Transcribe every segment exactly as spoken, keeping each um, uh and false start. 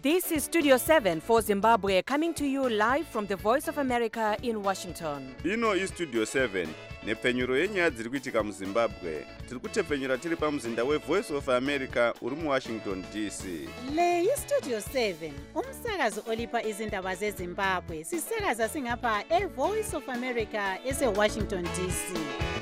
This is Studio seven for Zimbabwe, coming to you live from the Voice of America in Washington. Ino is Studio seven, nepfenyuro yenyaya dziri kuitika muZimbabwe. Tiri kutepfenyura tiri pamuzinda weVoice of America uri muWashington D C. Le iStudio seven, umsakazo olipa izindaba zeZimbabwe. Sisakaza singapha eVoice of America eseWashington D C.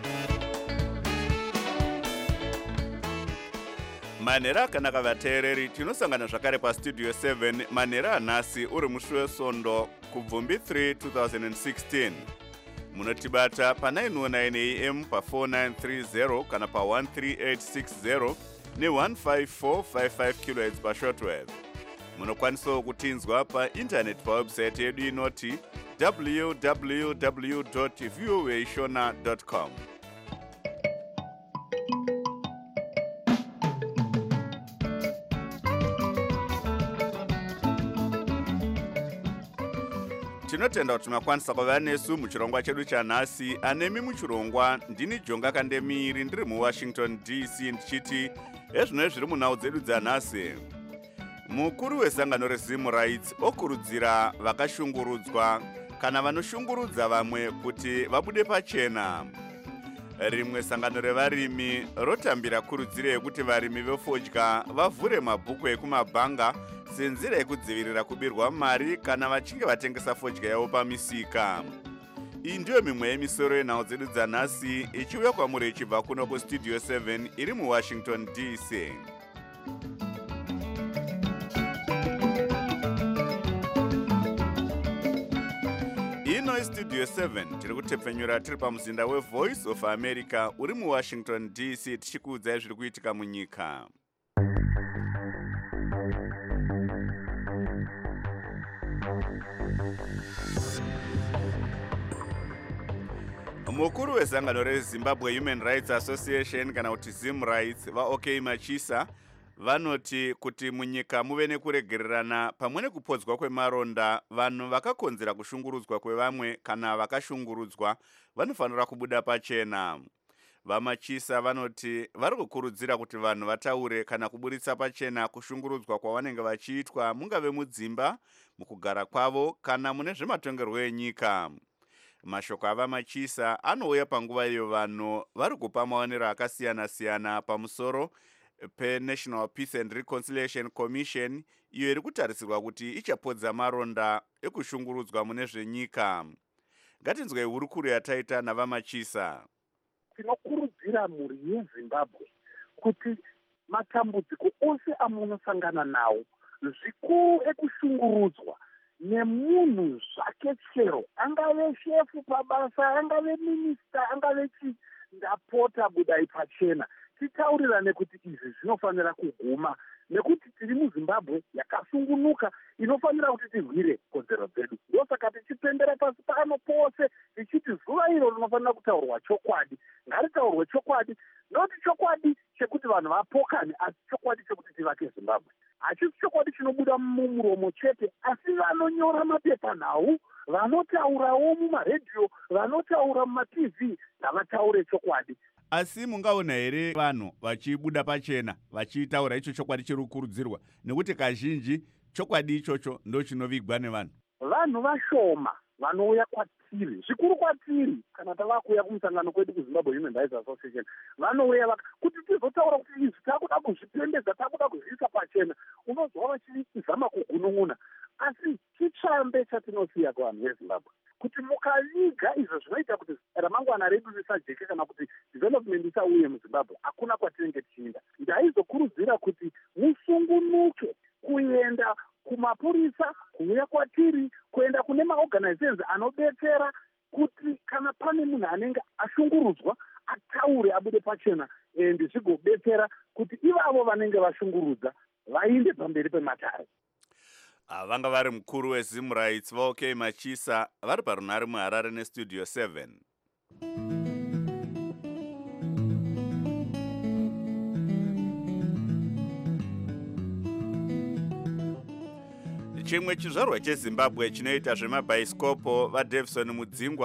Manera akanaka vateereri, tinosangana zvakare paStudio seven manera anhasi uri musi weSondo kuBvumbi three twenty sixteen. Munotibata pa nine oh nine A M pa four nine three zero kana pa one three eight six zero ne one five four five five kilohertz pa shortwave. Munokwanisawo kutinzwa pa internet pa website yedu inoti w w w dot voa shona dot com. Tinotenda kuti makwanisa kuva nesu muchirongwa chedu chanhasi. Anemi muchirongwa ndini Jonga Kandemiri ndiri muWashington D C ndichiti ezvino zviri munhau dzedu dzanhasi. Mukuru wezangano reZim Rights okurudzira vakashungurudzwa kana vanoshungurudza vamwe kuti vabude pachena. Rimwe sangano revarimi rotambira kurudziro yekuti varimi vefodya vavhure mabhuku ekumabhanga senzira yekudzivirira kubirwa mari kana vachinge vatengesa fodya yavo pamisika. Iyi ndiyo mimwe yemisoro yenhau dzedu dzanhasi ichiuya kwamuri ichibva kuno kuStudio seven iri muWashington D C. Ino iStudio seven tiri kutepfenyura tiri pamuzinda weVoice of America uri muWashington D C tichikuudzai zviri kuitika munyika. Mukuru wezangano reZimbabwe Human Rights Association kana kuti Zim Rights vaOK Machisa vanoti kuti munyika muve nekuregererana pamwe nekupodzwa kwemaronda, vanhu vakakonzera kushungurudzwa kwevamwe kana vakashungurudzwa vanofanira kubuda pachena. VaMachisa vanoti vari kukurudzira kuti vanhu vataure kana kuburitsa pachena kushungurudzwa kwavanenge vachiitwa mungave mudzimba, mukugara kwavo kana mune zvematongerwo enyika. Mashoko avaMachisa anouya panguva iyo vanhu vari kupa maonero akasiyana-siyana pamusoro peNational Peace and Reconciliation Commission iyo iri kutarisirwa kuti ichapodza maronda ekushungurudzwa mune zvenyika. Ngatinzwai hurukuro yataita navaMachisa. Tinokurudzira mhuri yeZimbabwe kuti matambudziko ose amunosangana nawo, zvikuru ekushungurudzwa nemunhu zvake chero, angave shefu pabasa, angave minista, angave chi, ndapota budai pachena. Titaurirane kuti izvi zvinofanira kuguma, nekuti tiri muZimbabwe yakasungunuka inofanira kuti tirwire kodzero dzedu. Ndosaka tichipembera pasi pano pose tichiti zuva iro rinofanira kutaurwa chokwadi. Ngaritaurwe chokwadi, noti chokwadi chekuti vanhu vapokane, asi chokwadi chekuti tivake Zimbabwe. Hachisi chokwadi chinobuda mumuromo chete, asi vanonyora mapepanhau, vanotaurawo mumaredhiyo, vanotaura muma-T V, ngavataure chokwadi. Asi mungaona here vanhu vachibuda pachena vachitaura icho chokwadi chiri kukurudzirwa, nekuti kazhinji chokwadi ichocho ndo chinovigwa nevanhu. Vanhu vashoma vanouya kwatiri, zvikuru kwatiri, kana tava kuuya kumusangano kwedu kuZimbabwe Human Rights Association, vanouya kuti tizotaura kuti izvi takuda kuzvipembedza, takuda kuzviisa pachena, unozwa vachizama kugunun'una. Asi chitsvambe chatinosiya kuvanhu veZimbabwe kuti mukaviga izvo zvinoita kuti ramangwana redu risajeke kana kuti development isauye muZimbabwe, hakuna kwatinenge tichienda. Ndaizokurudzira kuti musungunuke kuenda kumapurisa, kuuya kwatiri, kuenda kune maorganizations anobetsera kuti kana pane munhu anenge ashungurudzwa ataure abude pachena, ende zvigobetsera kuti ivavo vanenge vashungurudza vainde pamberi pematare. Vanga vari mukuru weZim Rights vaOK Machisa vari parunhare muHarare neStudio seven. Chimwe chizvarwa cheZimbabwe chinoita zvemabhaisikopo vaDavison Mudzingwa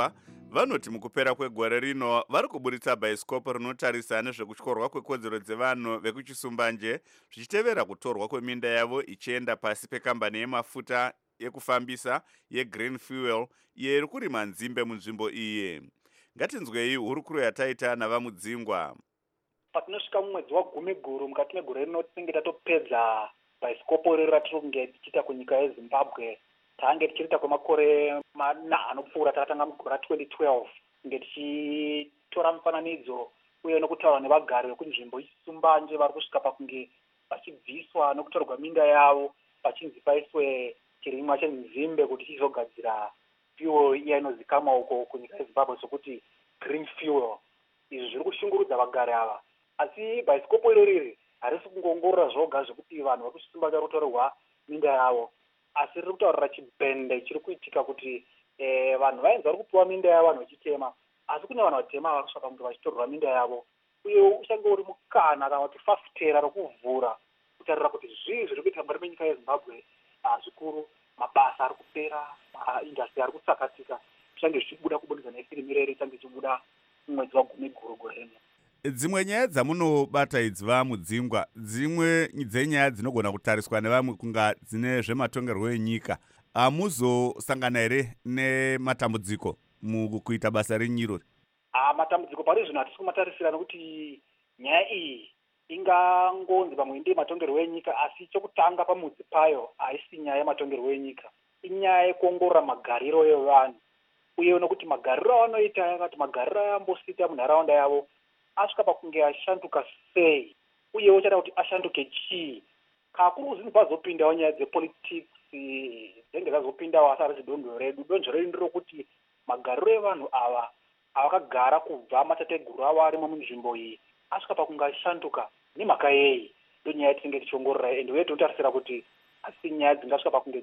vanoti mukupera kwegore rino vari kuburitsa bhaisikopo rinotarisa nezvekutyorwa kwekodzero dzevanhu vekuchisumbanje zvichitevera kutorwa kweminda yavo ichienda pasi pekambani yemafuta ekufambisa yegreen fuel iyo iri kurima nzimbe munzvimbo iyi. Ngatinzwei hurukuro yataita navamudzingwa. Patinosvika mumwedzi wagumi guru mukati megore rino tinenge tatopedza bhaisikopo riri ratinenge tichiita kunyika yeZimbabwe. Tange tichiriita kwemakore mana anopfuura takatanga mugore ra-twenty twelve nge tichitora mufananidzo uye nokutaura nevagari vekunzvimbo isumbanje vari kusvika pakunge vachibviswa nokutorwa minda yavo pachinzi paiswe chirimwa chenzimbe kuti chizogadzira fuel iya inozikamwa uko kunyika yeZimbabwe sokuti green fuel. Izvi zviri kushungurudza vagari ava, asi bhaisikopo iro riri harisi kungoongorora zvoga zvekuti vanhu vari kuchisumbanje vari kutorerwa minda yavo, asi riri kutaurira chibhende chiri kuitika kuti eh, vanhu vainzi vari kupiwa minda yavo vanhu vachitema, asi kune vanhu vatema vari kusvika kunge vachitorerwa minda yavo. Uye uchange uri mukana kana kuti fafitera rokuvhura kutarira kuti zvii zviri kuitika mukati menyika yeZimbabwe zvikuru, mabasa ari kupera, maindastri ari kutsakatika, zvichange zvichibuda kubudikidza nefilimi reri ichange ichibuda mumwedzi wagumi guru gore rino. Dzimwe nyaya dzamunobata idzi vamudzingwa, dzimwe dzenyaya dzinogona kutariswa nevamwe kunga dzine zvematongerwo enyika, hamuzosangana here nematambudziko mukuita basa renyirori? Ah, matambudziko pari zvino hatisi kumatarisira nokuti nyaya iyi ingangonzi pamwe ndiye matongerwo enyika, asi chokutanga pamudzi payo haisi nyaya yematongerwo enyika, inyaya yekuongorora magariro evanhu uye nokuti magariro avanoita yakati magariro ayambosita munharaunda yavo asvika pakunge ashanduka sei uye uchada kuti ashanduke chii. Kakuru zvinhu pazopindawo nyaya dzepolitics dzinenge dzazopindawo, asi harisi donzvo redu. Donzvo redu nderokuti magariro evanhu ava avakagara kubva matateguru avo arimo munzvimbo iyi asvika pakunge ashanduka nemhaka yei, ndonyaya yatinenge tichiongorora ende uye tinotarisira kuti asi nyaya dzingasvika pakunge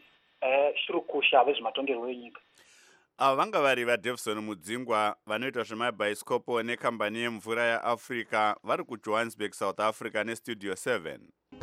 dzishurukusha vezvematongerwo enyika. Ava vanga vari vaDavison Mudzingwa vanoita zvemabhaisikopo nekambani yemvura yaAfrica vari kuJohannesburg, South Africa nestudio seven.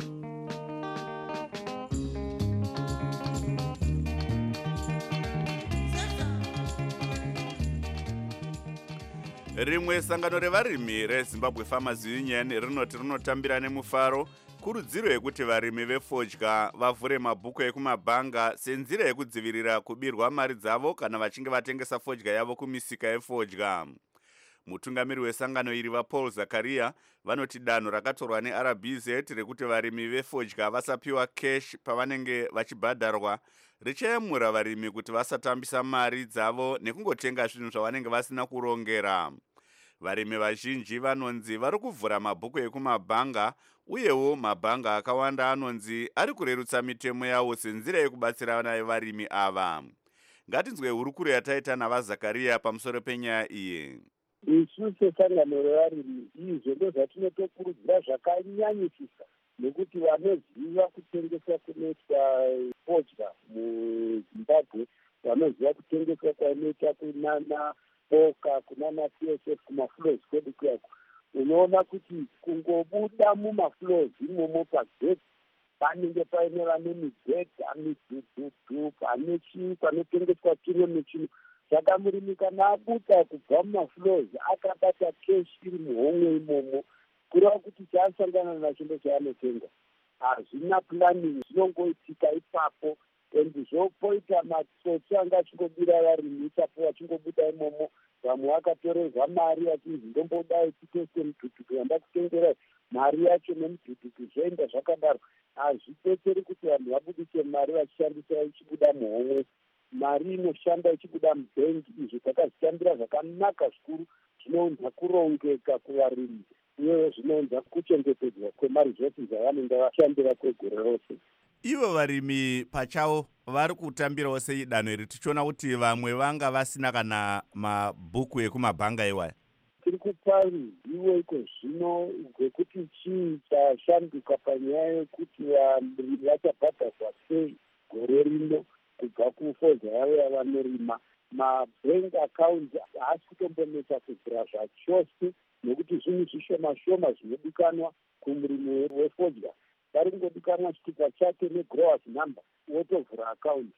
Rimwe sangano revarimi reZimbabwe Farmers Union rinoti rinotambira nemufaro kurudziro yekuti varimi vefodya vavhure mabhuku ekumabhanga senzira yekudzivirira kubirwa mari dzavo kana vachinge vatengesa fodya yavo kumisika yefodya. Mutungamiri wesangano iri vaPaul Zakaria vanoti danho rakatorwa neR B Z rekuti varimi vefodya vasapiwa cash pavanenge vachibhadharwa richayamura varimi kuti vasatambisa mari dzavo nekungotenga zvinhu zvavanenge vasina kurongera. Varimi vazhinji vanonzi vari kuvhura mabhuku ekumabhanga uyewo mabhanga akawanda anonzi ari kurerutsa mitemo yawo senzira yekubatsira naye varimi ava. Ngatinzwe hurukuro yataita navaZakaria pamusoro penyaya iyi. Isu sesangano revarimi izvo ndozvatinotokurudzira zvakanyanyisisa, nekuti vanoziva kutengesa kunoitwa fodya muZimbabwe, vanoziva kutengesa kwainoita kunana boka kunana P S F kumaflows kwedu kuyako, unoona kuti kungobuda mumaflows imomo pageti panenge paine vane mibhedha midhudhudhu pane chii panotengeswa chino nechino. Saka murimi kana abuda kubva mumaflows akabata keshi iri muhomwe imomo, kureva kuti chaasangana nacho ndochaanotenga. Hazvina planning, zvinongoitika ipapo, endi zvopoita matsotsi anga achingodira varimi ipapo vachingobuda imomo, vamwe vakatorerwa mari vachinzi ndombodai titese mudhudhudhu yanda kutengerai, mari yacho nemudhudhudhu zvoenda zvakadaro. Hazvipetseri kuti vanhu vabudise mari vachishandisa ichibuda muhomwe, mari inoshanda ichibuda mubhengi. Izvi takazvitambira zvakanaka zvikuru, zvinounza kurongeka kuvarimi uye zvinounza kuchengetedzwa kwemari zvose zvavanenge vashandira kwegore rose. Ivo varimi pachavo vari kutambirawo sei danho iri, tichiona kuti vamwe vanga vasina kana mabhuku ekumabhanga iwaya? Tiri kupa ruzivo iko zvino rwekuti chii chashanduka panyaya yekuti varimi vachabhadharwa sei gore rino kubva kufodya yavo yavanorima. Mabank account haasi kutombonetsa kuvhura zvachose, nekuti zvinhu zvishoma shoma zvinodikanwa kumurimi wefodya. Vari kungodikanwa chitupa chake negrowers number wotovhura account.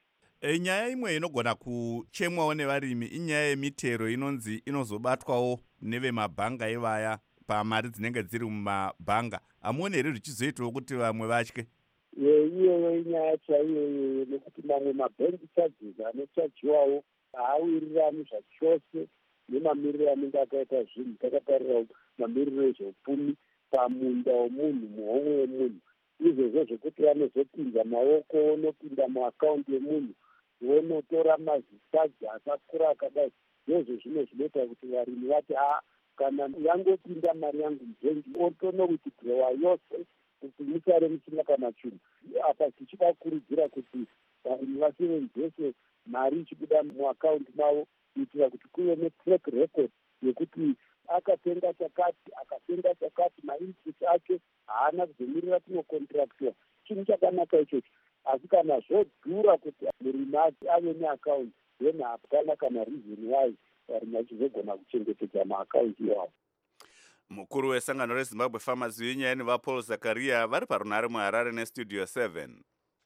E, nyaya imwe inogona kuchemwawo nevarimi inyaya yemitero inonzi inozobatwawo nevemabhanga ivaya pamari dzinenge dziri mumabhanga. Hamuoni here zvichizoitawo kuti vamwe vatye? iyoyo inyaya chaiyoyo nekuti mamwe mabhengi charges anochajiwawo haawirirani zvachose nemamiriro anenge akaita zvinhu takatarira mamiriro ezveupfumi pamunda womunhu, muhomwe wemunhu. Izvezvo zvekuti vanozopinza maoko onopinda muakaunti yemunhu vonotora mazisaji akakura akadai, ndozvo zvimwe zvinoita kuti varimi vati a kana yangopinda mari yangu mubhengi otonowitidhirowa yose kuti musare musina kana chinhu. Apa tichida kukurudzira kuti varimi vasevenzese mari ichibuda muakaunti mavo kuitira kuti kuve netrack record yekuti akatenga chakati akatenga chakati mainput ake haana kuzomirira kunocontractiwa. Chinhu chakanaka ichocho, asi kana zvodhura kuti murimi ave neakaunti then hapana kana reason why varimi vachizogona kuchengetedza maakaunti iwawo. Mukuru wesangano reZimbabwe Farmers Union vaPaul Zakaria vari parunhare muHarare nestudio seven.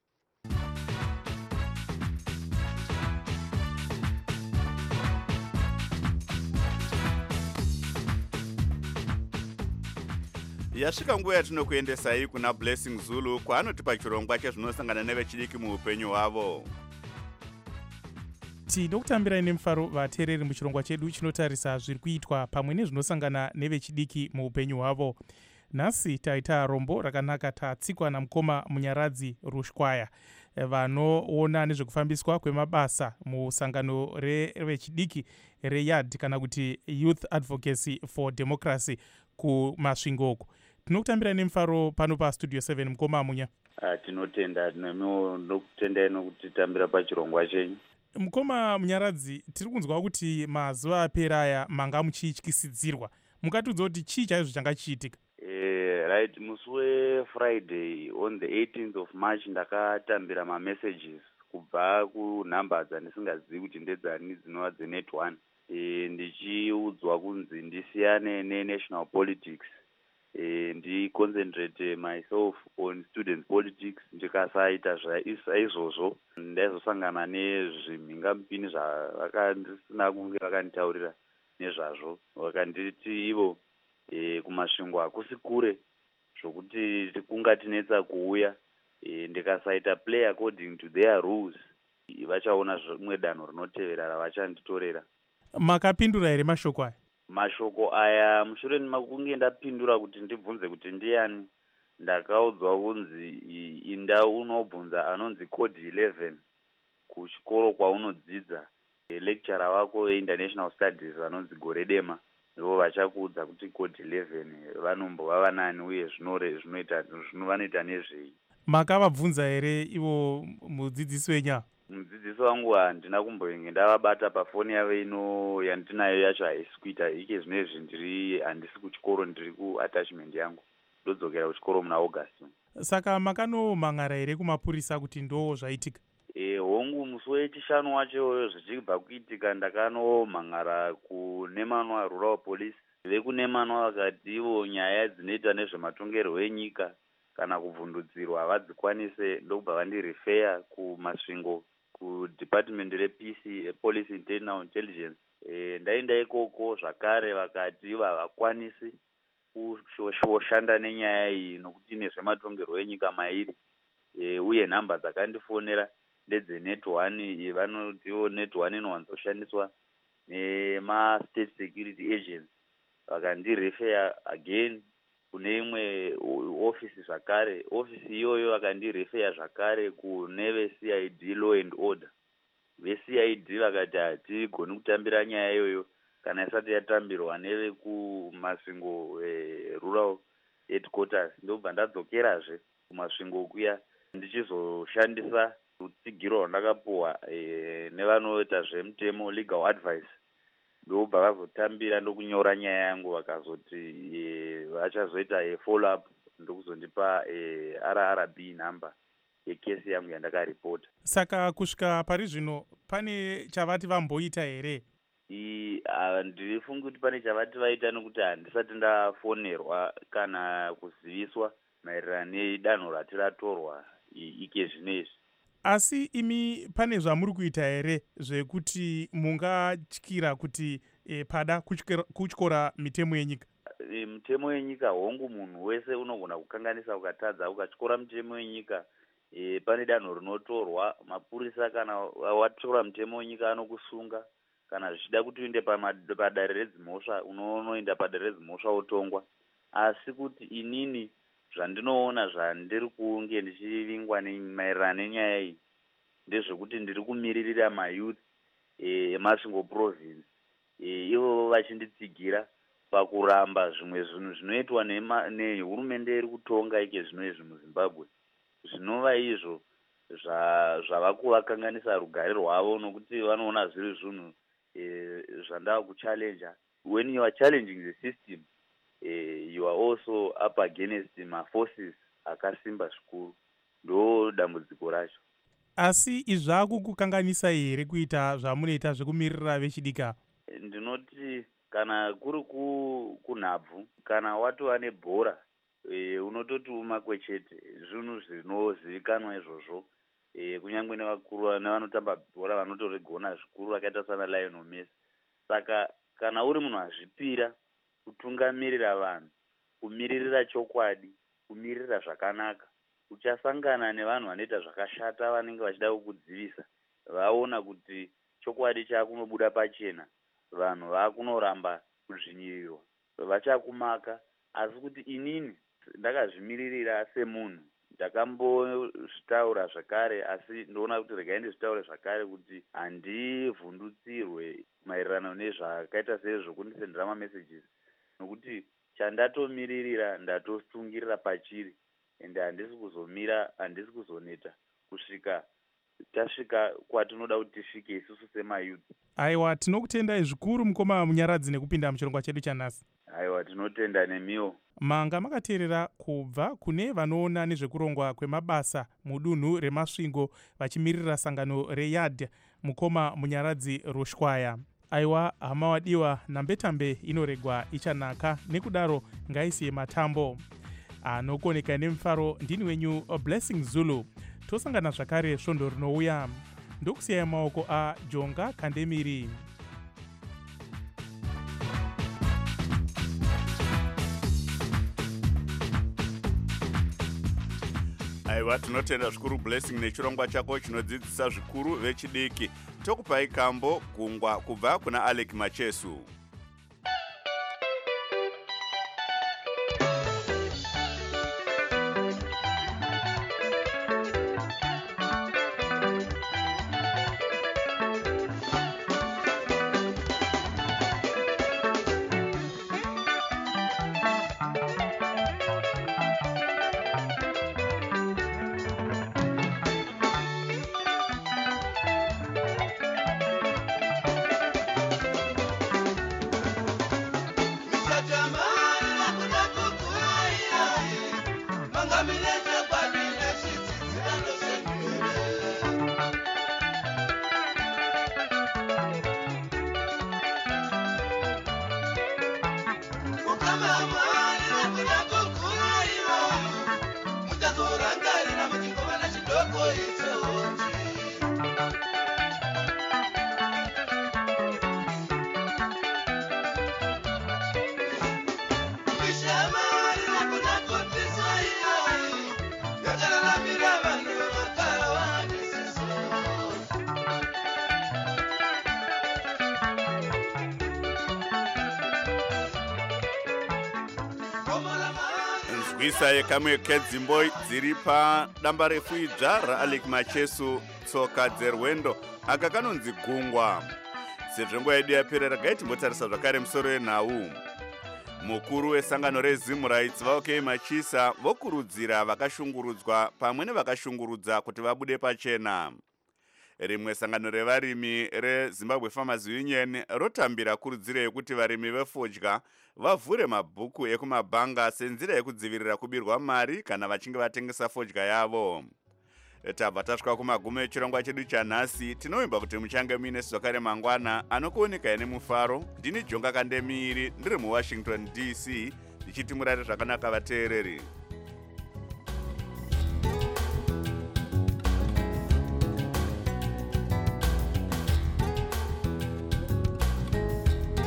Yasvika nguva yatinokuendesai kuna Blessing Zulu kwaanotipa chirongwa chezvinosangana nevechidiki muupenyu hwavo. Tinokutambirai nemufaro vateereri muchirongwa chedu chinotarisa zviri kuitwa pamwe nezvinosangana nevechidiki muupenyu hwavo. Nhasi taita rombo rakanaka tatsikwa namukoma Munyaradzi Rushkwaya vanoona nezvekufambiswa kwemabasa musangano revechidiki reyad kana kuti Youth Advocacy for Democracy kumasvingoku. Tinokutambirai nemufaro pano pastudio seven mukoma Munya. Ah, tinotenda nokutendai nokutitambira pachirongwa chenyu. Mukoma Munyaradzi, tiri kunzwa kuti mazuva apera aya manga muchityisidzirwa. Mukatiudza kuti chii chaizvo changa chiitika? Eh, right, musi weFriday on the eighteenth of March ndakatambira ma-messages kubva kunhamba dzandisingazivi kuti ndedzani dzinova dzenet one. Eh, ndichiudzwa kunzi ndisiyane ne-national politics. Eh, ndiconcentrate myself on student politics. Ndikasaita izvozvo ndaizosangana nezvimhingamupini zvavakandisina kunge vakanditaurira nezvazvo. Vakanditi ivo e, kumasvingo hakusi kure zvokuti kungatinetsa kuuya. E, ndikasaita play according to their rules vachaona zvimwe danho rinotevera ravachanditorera. Makapindura here mashoko aya? Mashoko aya mushure mekunge ndapindura kuti ndibvunze kuti ndiani, ndakaudzwa kunzi inda unobvunza anonzi code eleven kuchikoro kwaunodzidza. Lecturer wako weInternational Studies vanonzi Goredema ndivo vachakuudza kuti code eleven vanombova vanani uye zvinoita vanoita nezvei. Makavabvunza here ivo mudzidzisi wenyu? Mudzidzisi wangu handina kumbonge ndavabata pafoni yavo ino yandinayo yacho haisi kuita ike zvinezvi ndiri handisi kuchikoro, ndiri kuattachment yangu, ndodzokera kuchikoro muna August. Saka makanomhan'ara here kumapurisa kuti ndo zvaitika? E, hongu musi wechishanu wacho zvichibva kuitika ndakanomhan'ara kuNemanwa Rural Police. VekuNemanwa vakati ivo nyaya dzinoita nezvematongerwo enyika kana kubvundudzirwa havadzikwanise, ndokubva vandirifeya kumasvingo kudepartment reP C, Police Internal Intelligence. E, ndaenda ikoko zvakare vakati ivo havakwanisi kushanda nenyaya iyi nokuti nezvematongerwo enyika mairi. E, uye nhamba dzakandifonera ndedzenet one, vanotiwo net one inowanzoshandiswa nema-state security agents. Vakandirefeya again kune imwe ofisi zvakare. Ofisi iyoyo vakandirefeya zvakare kune ve-C I D law and order. Ve-C I D vakati hatigoni kutambira nyaya iyoyo kana isati yatambirwa nevekumasvingo e, rural headquarters. Ndobva ndadzokerazve kumasvingo kuya ndichizoshandisa rutsigiro rwandakapuhwa e, nevanoita zvemutemo legal advice. Ndobva vazotambira ndokunyora nyaya yangu vakazoti e, vachazoita e, follow up ndokuzondipa e, R R B number yekesi yangu yandakaripota. Saka kusvika pari zvino pane chavati vamboita here? Ndiri funga kuti pane chavati vaita nokuti handisati ndafonerwa kana kuziviswa maererano nedanho rati ratorwa ike zvinezvi. Asi imi pane zvamuri kuita here zvekuti mungatyira kuti e, pada kutyora mitemo yenyika? E, mitemo yenyika hongu munhu wese unogona kukanganisa ukatadza ukatyora mitemo yenyika. E, pane danho rinotorwa, mapurisa kana watyora mitemo yenyika anokusunga. Kana zvichida kuti uinde padare redzimhosva unonoenda padare redzimhosva wotongwa. Asi kuti inini zvandinoona zvandiri kunge ndichivingwa maererano nenyaya iyi ndezvekuti ndiri kumiririra mayouth eMasvingo province ivo vachinditsigira pakuramba zvimwe zvinhu zvinoitwa nehurumende iri kutonga ike zvino izvi muZimbabwe. Zvinova izvo zvava kuvakanganisa rugare rwavo nokuti vanoona zviri zvinhu zvandava kuchallenja. When you are challenging the system, uh, you are also up against ma-forces akasimba zvikuru. Ndo dambudziko racho. Asi izvaku kukanganisa here kuita zvamunoita zvekumirira vechidika? Ndinoti kana kuri kunhabvu, kana watova nebhora, e, unototi umakwechete, zvinhu zvinozivikanwa izvozvo. E, kunyangwe nevakuru nevanotamba bhora vanotorigona zvikuru vakaita sana Lionel Messi. Saka kana uri munhu azvipira kutungamirira vanhu, kumiririra chokwadi, kumirira zvakanaka, uchasangana nevanhu vanoita zvakashata vanenge vachida kukudzivisa. Vaona kuti chokwadi chakunobuda pachena, vanhu vakunoramba kuzvinyirirwa, vachakumaka. Asi kuti inini ndakazvimiririra semunhu, ndakambozvitaura zvakare, asi ndoona kuti regai ndizvitaure zvakare kuti handivhundutsirwe maererano nezvakaita sezvokundisendera mamessages, nokuti chandatomiririra ndatosungirira pachiri, ende handisi kuzomira, handisi kuzoneta kusvika tasvika kwatinoda kuti tisvike isusu semayouth. Aiwa, tinokutendai zvikuru mukoma Munyaradzi nekupinda muchirongwa chedu chanhasi. Aiwa, tinotenda nemiwo. Manga makateerera kubva kune vanoona nezvekurongwa kwemabasa mudunhu reMasvingo vachimirira sangano reYAD mukoma Munyaradzi Rushwaya. Aiwa, hama wadiwa, nambetambe inoregwa ichanaka, nekudaro ngaisiye matambo. Anokoneka nemufaro ndini wenyu Blessing Zulu. Tosangana zvakare svondo rinouya. Ndokusiyai maoko aJonga Kandemiri. Aiwa, tinotenda zvikuru Blessing nechirongwa chako chinodzidzisa zvikuru vechidiki. Tokupai kambo gungwa kubva kuna Alec Machesu. Nzwisa yekamwe kedzimbo dziri padamba refu idzva raAlec Machesu tsoka dzerwendo aka kanonzi gungwa. Sezvo nguva yedu yapera regai timbotarisa zvakare musoro wenhau. Mukuru wesangano reZim Rights vaOK Machisa vokurudzira vakashungurudzwa pamwe nevakashungurudza kuti vabude pachena. Rimwe sangano revarimi reZimbabwe Farmers Union rotambira kurudziro yekuti varimi vefodya vavhure mabhuku ekumabhanga senzira yekudzivirira kubirwa mari kana vachinge vatengesa fodya yavo. Tabva tasvika kumagumo echirongwa chedu chanhasi. Tinovimba kuti muchange muine zvakare mangwana anokuoneka nemufaro. Ndini Jonga Kandemiri ndiri muWashington D C ndichiti murare zvakanaka vateereri.